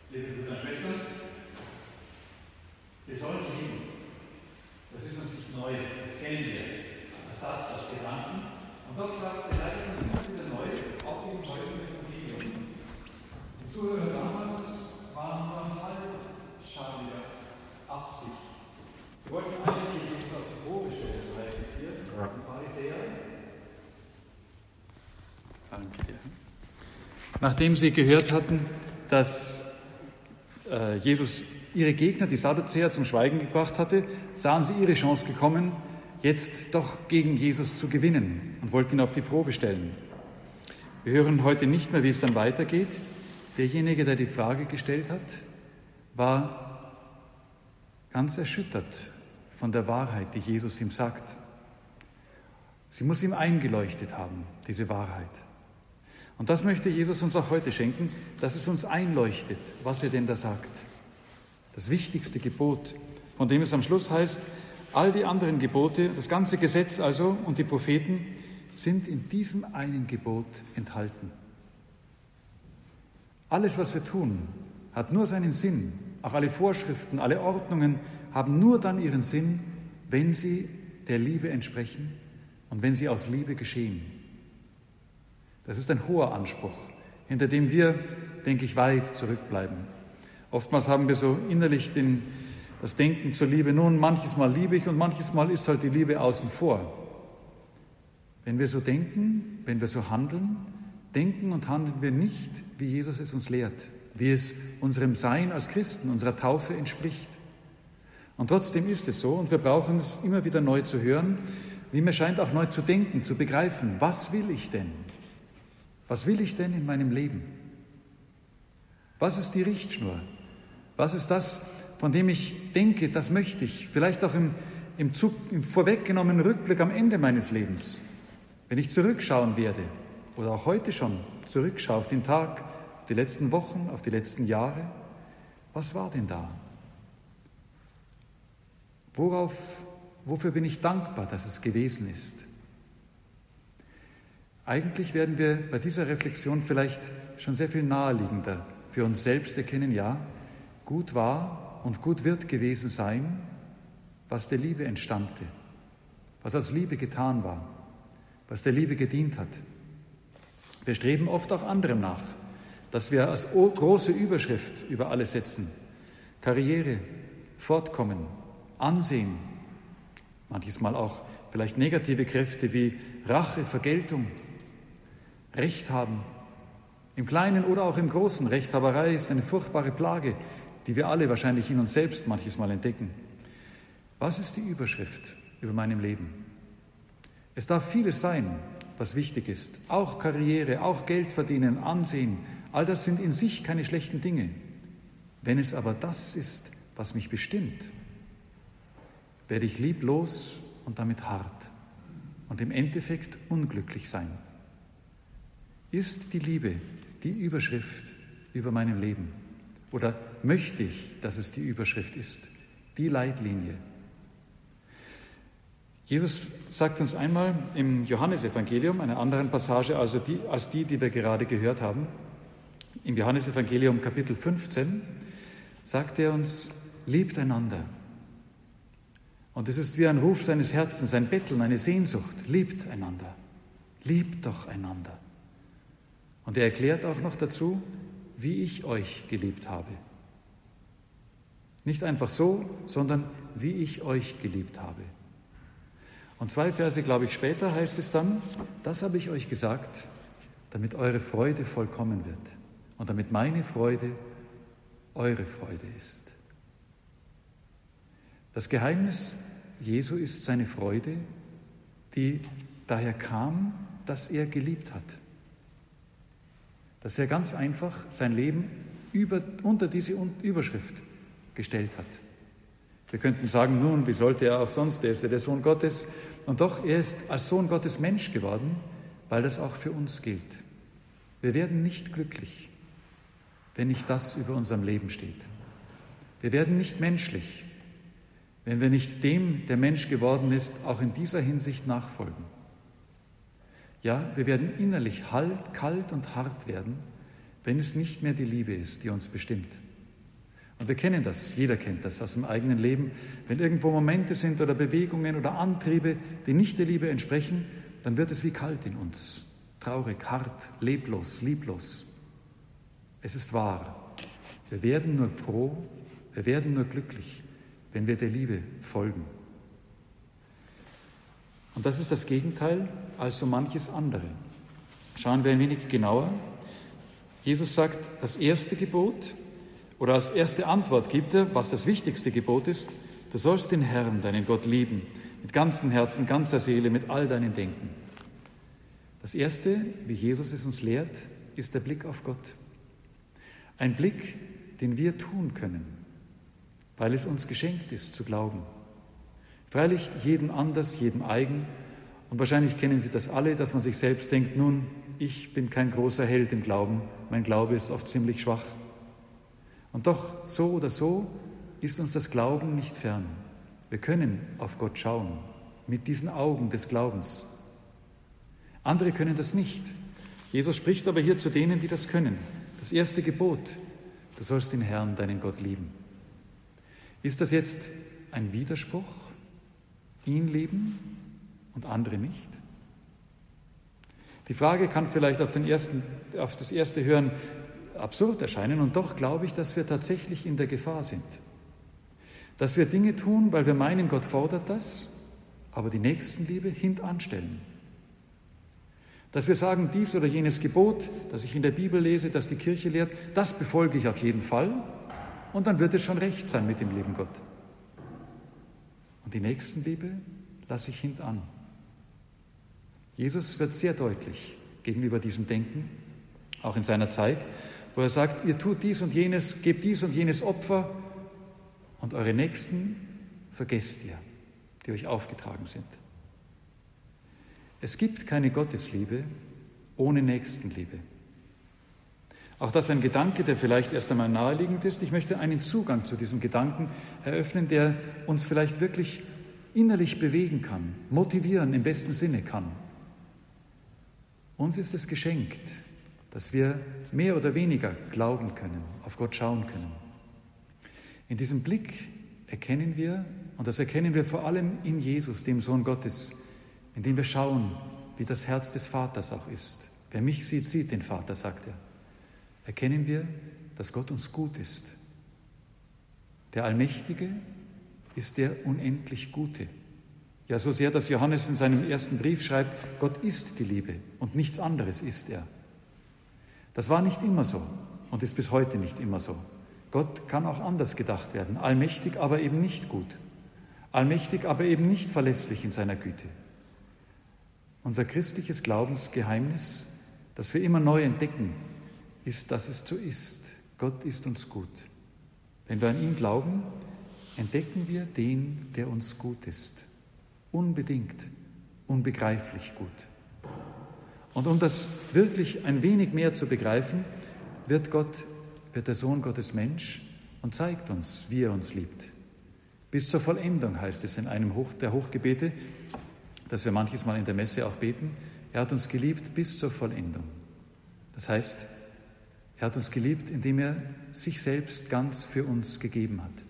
Liebe Brüder und Schwestern, wir sollen lieben. Das ist uns nicht neu, das kennen wir. Ein Satz aus Gedanken. Und Gott sagt, er leitet uns immer wieder neu, auch im heutigen Evangelium. Die Zuhörer damals waren nur halbscharige Absicht. Sie wollten eigentlich Jesus auf die Probe stellen, so heißt es hier, die Pharisäer. Danke dir. Nachdem sie gehört hatten, dass Jesus ihre Gegner, die Sadduzäer, zum Schweigen gebracht hatte, sahen sie ihre Chance gekommen, jetzt doch gegen Jesus zu gewinnen und wollten ihn auf die Probe stellen. Wir hören heute nicht mehr, wie es dann weitergeht. Derjenige, der die Frage gestellt hat, war ganz erschüttert von der Wahrheit, die Jesus ihm sagt. Sie muss ihm eingeleuchtet haben, diese Wahrheit. Und das möchte Jesus uns auch heute schenken, dass es uns einleuchtet, was er denn da sagt. Das wichtigste Gebot, von dem es am Schluss heißt, all die anderen Gebote, das ganze Gesetz also und die Propheten sind in diesem einen Gebot enthalten. Alles, was wir tun, hat nur seinen Sinn. Auch alle Vorschriften, alle Ordnungen haben nur dann ihren Sinn, wenn sie der Liebe entsprechen und wenn sie aus Liebe geschehen. Das ist ein hoher Anspruch, hinter dem wir, denke ich, weit zurückbleiben. Oftmals haben wir so innerlich das Denken zur Liebe, nun, manches Mal liebe ich und manches Mal ist halt die Liebe außen vor. Wenn wir so denken, wenn wir so handeln, denken und handeln wir nicht, wie Jesus es uns lehrt, wie es unserem Sein als Christen, unserer Taufe entspricht. Und trotzdem ist es so und wir brauchen es immer wieder neu zu hören, wie mir scheint auch neu zu denken, zu begreifen, was will ich denn? Was will ich denn in meinem Leben? Was ist die Richtschnur? Was ist das, von dem ich denke, das möchte ich? Vielleicht auch im vorweggenommenen Rückblick am Ende meines Lebens. Wenn ich zurückschauen werde oder auch heute schon zurückschaue auf den Tag, auf die letzten Wochen, auf die letzten Jahre, was war denn da? Wofür bin ich dankbar, dass es gewesen ist? Eigentlich werden wir bei dieser Reflexion vielleicht schon sehr viel naheliegender für uns selbst erkennen, ja, gut war und gut wird gewesen sein, was der Liebe entstammte, was aus Liebe getan war, was der Liebe gedient hat. Wir streben oft auch anderem nach, dass wir als große Überschrift über alles setzen. Karriere, Fortkommen, Ansehen, manches Mal auch vielleicht negative Kräfte wie Rache, Vergeltung, Recht haben, im Kleinen oder auch im Großen. Rechthaberei ist eine furchtbare Plage, die wir alle wahrscheinlich in uns selbst manches Mal entdecken. Was ist die Überschrift über meinem Leben? Es darf vieles sein, was wichtig ist. Auch Karriere, auch Geld verdienen, Ansehen, all das sind in sich keine schlechten Dinge. Wenn es aber das ist, was mich bestimmt, werde ich lieblos und damit hart und im Endeffekt unglücklich sein. Ist die Liebe die Überschrift über meinem Leben? Oder möchte ich, dass es die Überschrift ist, die Leitlinie? Jesus sagt uns einmal im Johannesevangelium, einer anderen Passage als die wir gerade gehört haben, im Johannesevangelium Kapitel 15, sagt er uns, liebt einander. Und es ist wie ein Ruf seines Herzens, ein Betteln, eine Sehnsucht, liebt einander, liebt doch einander. Und er erklärt auch noch dazu, wie ich euch geliebt habe. Nicht einfach so, sondern wie ich euch geliebt habe. Und 2 Verse, glaube ich, später heißt es dann, das habe ich euch gesagt, damit eure Freude vollkommen wird und damit meine Freude eure Freude ist. Das Geheimnis Jesu ist seine Freude, die daher kam, dass er geliebt hat. Dass er ganz einfach sein Leben unter diese Überschrift gestellt hat. Wir könnten sagen, nun, wie sollte er auch sonst, er ist ja der Sohn Gottes. Und doch, er ist als Sohn Gottes Mensch geworden, weil das auch für uns gilt. Wir werden nicht glücklich, wenn nicht das über unserem Leben steht. Wir werden nicht menschlich, wenn wir nicht dem, der Mensch geworden ist, auch in dieser Hinsicht nachfolgen. Ja, wir werden innerlich kalt und hart werden, wenn es nicht mehr die Liebe ist, die uns bestimmt. Und wir kennen das, jeder kennt das aus dem eigenen Leben. Wenn irgendwo Momente sind oder Bewegungen oder Antriebe, die nicht der Liebe entsprechen, dann wird es wie kalt in uns. Traurig, hart, leblos, lieblos. Es ist wahr. Wir werden nur froh, wir werden nur glücklich, wenn wir der Liebe folgen. Und das ist das Gegenteil als so manches andere. Schauen wir ein wenig genauer. Jesus sagt, das erste Gebot, oder als erste Antwort gibt er, was das wichtigste Gebot ist: Du sollst den Herrn, deinen Gott, lieben, mit ganzem Herzen, ganzer Seele, mit all deinem Denken. Das erste, wie Jesus es uns lehrt, ist der Blick auf Gott. Ein Blick, den wir tun können, weil es uns geschenkt ist, zu glauben. Freilich jedem anders, jedem eigen. Und wahrscheinlich kennen Sie das alle, dass man sich selbst denkt, nun, ich bin kein großer Held im Glauben, mein Glaube ist oft ziemlich schwach. Und doch, so oder so, ist uns das Glauben nicht fern. Wir können auf Gott schauen, mit diesen Augen des Glaubens. Andere können das nicht. Jesus spricht aber hier zu denen, die das können. Das erste Gebot: Du sollst den Herrn, deinen Gott, lieben. Ist das jetzt ein Widerspruch? Ihn lieben und andere nicht? Die Frage kann vielleicht auf das erste Hören absurd erscheinen, und doch glaube ich, dass wir tatsächlich in der Gefahr sind. Dass wir Dinge tun, weil wir meinen, Gott fordert das, aber die Nächstenliebe hintanstellen. Dass wir sagen, dies oder jenes Gebot, das ich in der Bibel lese, das die Kirche lehrt, das befolge ich auf jeden Fall, und dann wird es schon recht sein mit dem lieben Gott. Und die Nächstenliebe lasse ich hintan. Jesus wird sehr deutlich gegenüber diesem Denken, auch in seiner Zeit, wo er sagt, ihr tut dies und jenes, gebt dies und jenes Opfer, und eure Nächsten vergesst ihr, die euch aufgetragen sind. Es gibt keine Gottesliebe ohne Nächstenliebe. Auch das ist ein Gedanke, der vielleicht erst einmal naheliegend ist. Ich möchte einen Zugang zu diesem Gedanken eröffnen, der uns vielleicht wirklich innerlich bewegen kann, motivieren im besten Sinne kann. Uns ist es geschenkt, dass wir mehr oder weniger glauben können, auf Gott schauen können. In diesem Blick erkennen wir, und das erkennen wir vor allem in Jesus, dem Sohn Gottes, indem wir schauen, wie das Herz des Vaters auch ist. Wer mich sieht, sieht den Vater, sagt er. Erkennen wir, dass Gott uns gut ist. Der Allmächtige ist der unendlich Gute. Ja, so sehr, dass Johannes in seinem ersten Brief schreibt, Gott ist die Liebe und nichts anderes ist er. Das war nicht immer so und ist bis heute nicht immer so. Gott kann auch anders gedacht werden, allmächtig, aber eben nicht gut. Allmächtig, aber eben nicht verlässlich in seiner Güte. Unser christliches Glaubensgeheimnis, das wir immer neu entdecken, ist, dass es so ist. Gott ist uns gut. Wenn wir an ihn glauben, entdecken wir den, der uns gut ist. Unbedingt, unbegreiflich gut. Und um das wirklich ein wenig mehr zu begreifen, wird der Sohn Gottes Mensch und zeigt uns, wie er uns liebt. Bis zur Vollendung heißt es in einem der Hochgebete, das wir manches Mal in der Messe auch beten. Er hat uns geliebt bis zur Vollendung. Das heißt, er hat uns geliebt, indem er sich selbst ganz für uns gegeben hat.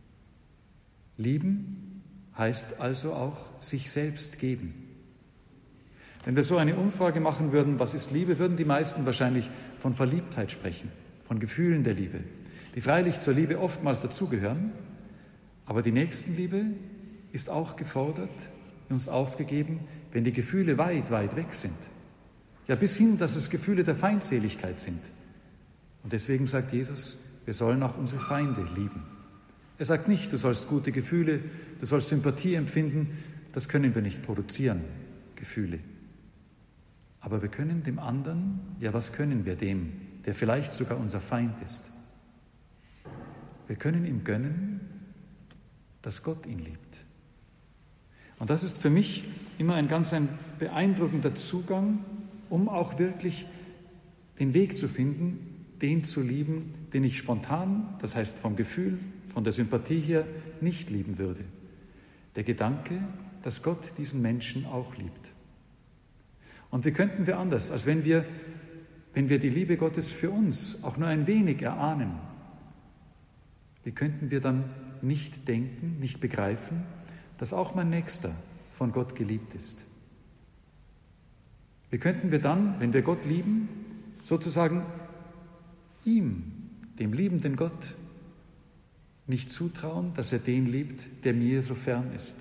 Lieben heißt also auch sich selbst geben. Wenn wir so eine Umfrage machen würden, was ist Liebe, würden die meisten wahrscheinlich von Verliebtheit sprechen, von Gefühlen der Liebe, die freilich zur Liebe oftmals dazugehören, aber die Nächstenliebe ist auch gefordert, uns aufgegeben, wenn die Gefühle weit, weit weg sind. Ja, bis hin, dass es Gefühle der Feindseligkeit sind. Und deswegen sagt Jesus, wir sollen auch unsere Feinde lieben. Er sagt nicht, du sollst gute Gefühle, du sollst Sympathie empfinden, das können wir nicht produzieren, Gefühle. Aber wir können dem anderen, ja, was können wir dem, der vielleicht sogar unser Feind ist? Wir können ihm gönnen, dass Gott ihn liebt. Und das ist für mich immer ein beeindruckender Zugang, um auch wirklich den Weg zu finden, den zu lieben, den ich spontan, das heißt vom Gefühl, von der Sympathie her, nicht lieben würde. Der Gedanke, dass Gott diesen Menschen auch liebt. Und wie könnten wir anders, als wenn wir die Liebe Gottes für uns auch nur ein wenig erahnen, Wie könnten wir dann nicht denken, nicht begreifen, dass auch mein Nächster von Gott geliebt ist? Wie könnten wir dann, wenn wir Gott lieben, sozusagen ihm, dem liebenden Gott, nicht zutrauen, dass er den liebt, der mir so fern ist?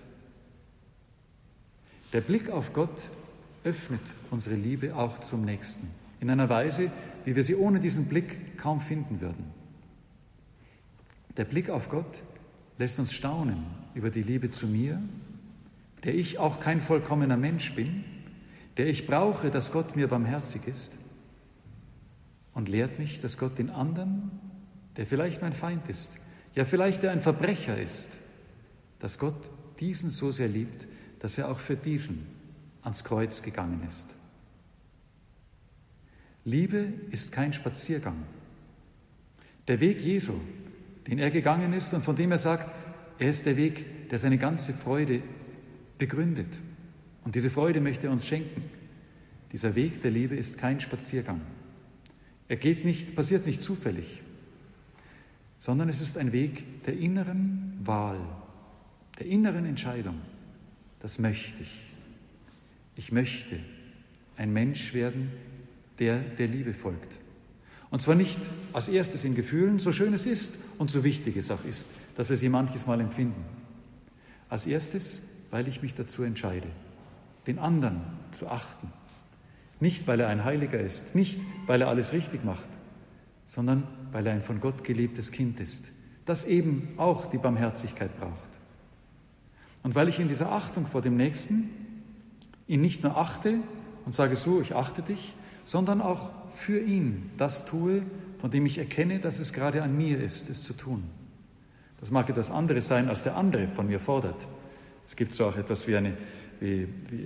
Der Blick auf Gott öffnet unsere Liebe auch zum Nächsten, in einer Weise, wie wir sie ohne diesen Blick kaum finden würden. Der Blick auf Gott lässt uns staunen über die Liebe zu mir, der ich auch kein vollkommener Mensch bin, der ich brauche, dass Gott mir barmherzig ist, und lehrt mich, dass Gott den anderen, der vielleicht mein Feind ist, ja vielleicht der ein Verbrecher ist, dass Gott diesen so sehr liebt, dass er auch für diesen ans Kreuz gegangen ist. Liebe ist kein Spaziergang. Der Weg Jesu, den er gegangen ist und von dem er sagt, er ist der Weg, der seine ganze Freude begründet. Und diese Freude möchte er uns schenken. Dieser Weg der Liebe ist kein Spaziergang. Er passiert nicht zufällig, sondern es ist ein Weg der inneren Wahl, der inneren Entscheidung. Das möchte ich. Ich möchte ein Mensch werden, der der Liebe folgt. Und zwar nicht als erstes in Gefühlen, so schön es ist und so wichtig es auch ist, dass wir sie manches Mal empfinden. Als erstes, weil ich mich dazu entscheide, den anderen zu achten. Nicht, weil er ein Heiliger ist, nicht, weil er alles richtig macht, sondern weil er ein von Gott geliebtes Kind ist, das eben auch die Barmherzigkeit braucht. Und weil ich in dieser Achtung vor dem Nächsten ihn nicht nur achte und sage so, ich achte dich, sondern auch für ihn das tue, von dem ich erkenne, dass es gerade an mir ist, es zu tun. Das mag etwas anderes sein, als der andere von mir fordert. Es gibt so auch etwas wie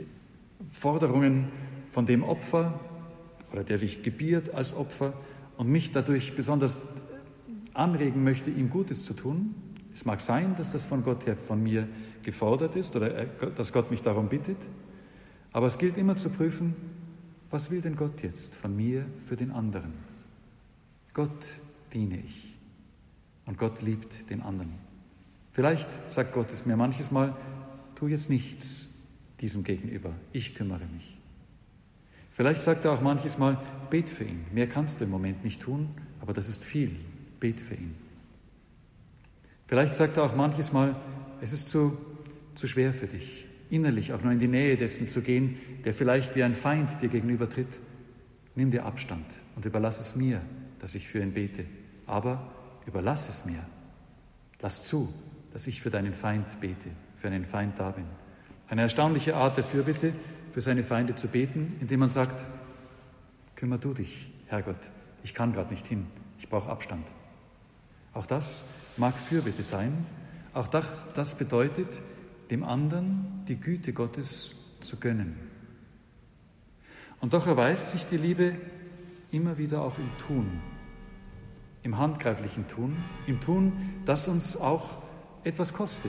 Forderungen von dem Opfer oder der sich gebiert als Opfer und mich dadurch besonders anregen möchte, ihm Gutes zu tun. Es mag sein, dass das von Gott her von mir gefordert ist oder dass Gott mich darum bittet, aber es gilt immer zu prüfen, was will denn Gott jetzt von mir für den anderen? Gott diene ich und Gott liebt den anderen. Vielleicht sagt Gott es mir manches Mal, tu jetzt nichts diesem gegenüber, ich kümmere mich. Vielleicht sagt er auch manches Mal, bet für ihn. Mehr kannst du im Moment nicht tun, aber das ist viel. Bet für ihn. Vielleicht sagt er auch manches Mal, es ist zu schwer für dich, innerlich auch nur in die Nähe dessen zu gehen, der vielleicht wie ein Feind dir gegenübertritt. Nimm dir Abstand und überlass es mir, dass ich für ihn bete. Aber überlass es mir. Lass zu, dass ich für deinen Feind bete, für einen Feind da bin. Eine erstaunliche Art der Fürbitte, für seine Feinde zu beten, indem man sagt, kümmer du dich, Herrgott, ich kann gerade nicht hin, ich brauche Abstand. Auch das mag Fürbitte sein, auch das bedeutet, dem anderen die Güte Gottes zu gönnen. Und doch erweist sich die Liebe immer wieder auch im Tun, im handgreiflichen Tun, im Tun, das uns auch etwas kostet.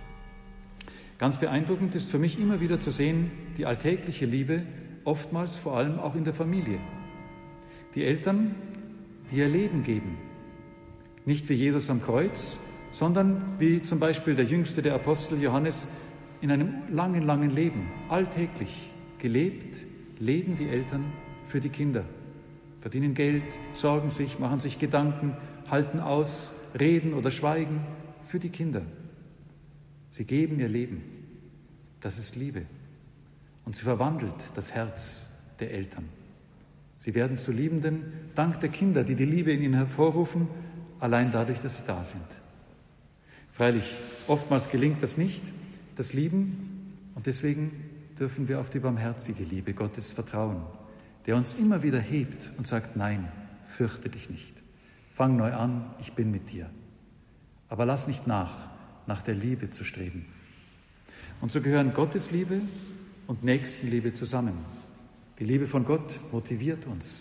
Ganz beeindruckend ist für mich immer wieder zu sehen, die alltägliche Liebe, oftmals vor allem auch in der Familie. Die Eltern, die ihr Leben geben, nicht wie Jesus am Kreuz, sondern wie zum Beispiel der jüngste der Apostel Johannes in einem langen, langen Leben, alltäglich gelebt, leben die Eltern für die Kinder, verdienen Geld, sorgen sich, machen sich Gedanken, halten aus, reden oder schweigen für die Kinder. Sie geben ihr Leben. Das ist Liebe. Und sie verwandelt das Herz der Eltern. Sie werden zu Liebenden dank der Kinder, die die Liebe in ihnen hervorrufen, allein dadurch, dass sie da sind. Freilich, oftmals gelingt das nicht, das Lieben, und deswegen dürfen wir auf die barmherzige Liebe Gottes vertrauen, der uns immer wieder hebt und sagt, nein, fürchte dich nicht. Fang neu an, ich bin mit dir. Aber lass nicht nach der Liebe zu streben. Und so gehören Gottes Liebe und Nächstenliebe zusammen. Die Liebe von Gott motiviert uns,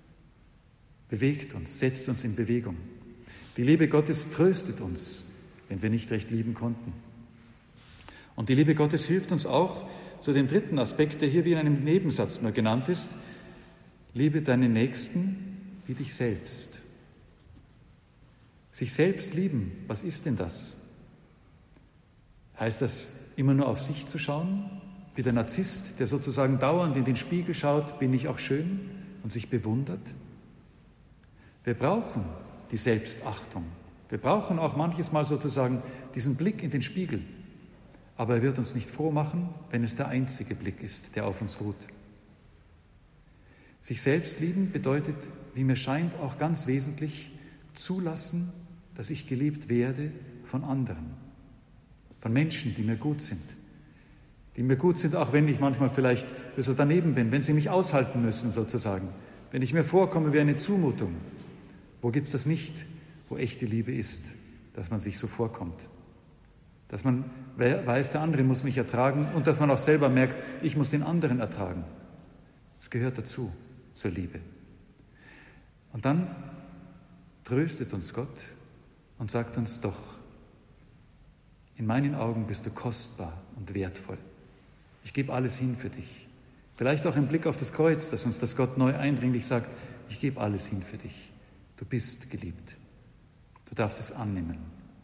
bewegt uns, setzt uns in Bewegung. Die Liebe Gottes tröstet uns, wenn wir nicht recht lieben konnten. Und die Liebe Gottes hilft uns auch zu dem dritten Aspekt, der hier wie in einem Nebensatz nur genannt ist: Liebe deinen Nächsten wie dich selbst. Sich selbst lieben, was ist denn das? Heißt das, immer nur auf sich zu schauen? Wie der Narzisst, der sozusagen dauernd in den Spiegel schaut, bin ich auch schön und sich bewundert? Wir brauchen die Selbstachtung. Wir brauchen auch manches Mal sozusagen diesen Blick in den Spiegel. Aber er wird uns nicht froh machen, wenn es der einzige Blick ist, der auf uns ruht. Sich selbst lieben bedeutet, wie mir scheint, auch ganz wesentlich zulassen, dass ich geliebt werde von anderen, von Menschen, die mir gut sind. Die mir gut sind, auch wenn ich manchmal vielleicht ein bisschen daneben bin, wenn sie mich aushalten müssen sozusagen, wenn ich mir vorkomme wie eine Zumutung. Wo gibt es das nicht, wo echte Liebe ist, dass man sich so vorkommt? Dass man weiß, der andere muss mich ertragen und dass man auch selber merkt, ich muss den anderen ertragen. Das gehört dazu, zur Liebe. Und dann tröstet uns Gott und sagt uns doch, in meinen Augen bist du kostbar und wertvoll. Ich gebe alles hin für dich. Vielleicht auch im Blick auf das Kreuz, dass uns das Gott neu eindringlich sagt, ich gebe alles hin für dich. Du bist geliebt. Du darfst es annehmen.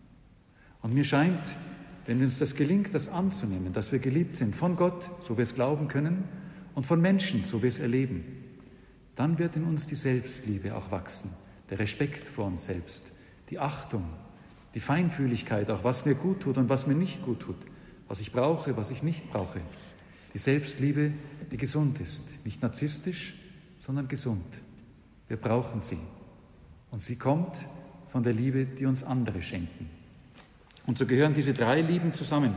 Und mir scheint, wenn uns das gelingt, das anzunehmen, dass wir geliebt sind von Gott, so wir es glauben können, und von Menschen, so wir es erleben, dann wird in uns die Selbstliebe auch wachsen, der Respekt vor uns selbst, die Achtung, die Feinfühligkeit, auch was mir gut tut und was mir nicht gut tut, was ich brauche, was ich nicht brauche. Die Selbstliebe, die gesund ist, nicht narzisstisch, sondern gesund. Wir brauchen sie. Und sie kommt von der Liebe, die uns andere schenken. Und so gehören diese drei Lieben zusammen.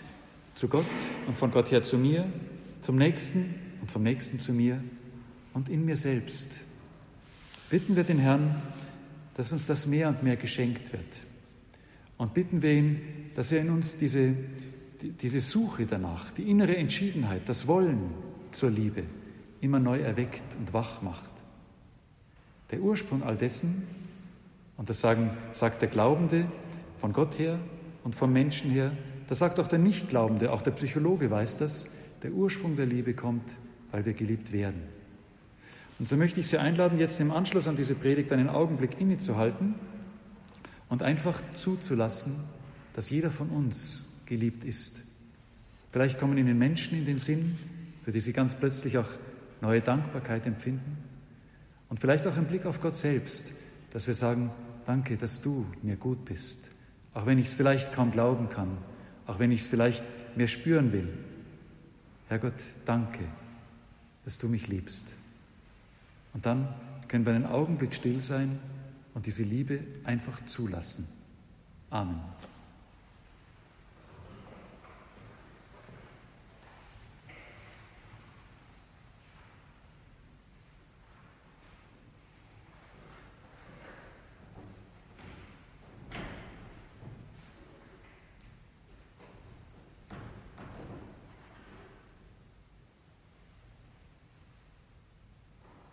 Zu Gott und von Gott her zu mir, zum Nächsten und vom Nächsten zu mir und in mir selbst. Bitten wir den Herrn, dass uns das mehr und mehr geschenkt wird. Und bitten wir ihn, dass er in uns diese Suche danach, die innere Entschiedenheit, das Wollen zur Liebe immer neu erweckt und wach macht. Der Ursprung all dessen, und das sagt der Glaubende von Gott her und vom Menschen her, das sagt auch der Nichtglaubende, auch der Psychologe weiß das, der Ursprung der Liebe kommt, weil wir geliebt werden. Und so möchte ich Sie einladen, jetzt im Anschluss an diese Predigt einen Augenblick innezuhalten und einfach zuzulassen, dass jeder von uns geliebt ist. Vielleicht kommen Ihnen Menschen in den Sinn, für die Sie ganz plötzlich auch neue Dankbarkeit empfinden. Und vielleicht auch im Blick auf Gott selbst, dass wir sagen, danke, dass du mir gut bist. Auch wenn ich es vielleicht kaum glauben kann, auch wenn ich es vielleicht mehr spüren will. Herrgott, danke, dass du mich liebst. Und dann können wir einen Augenblick still sein und diese Liebe einfach zulassen. Amen.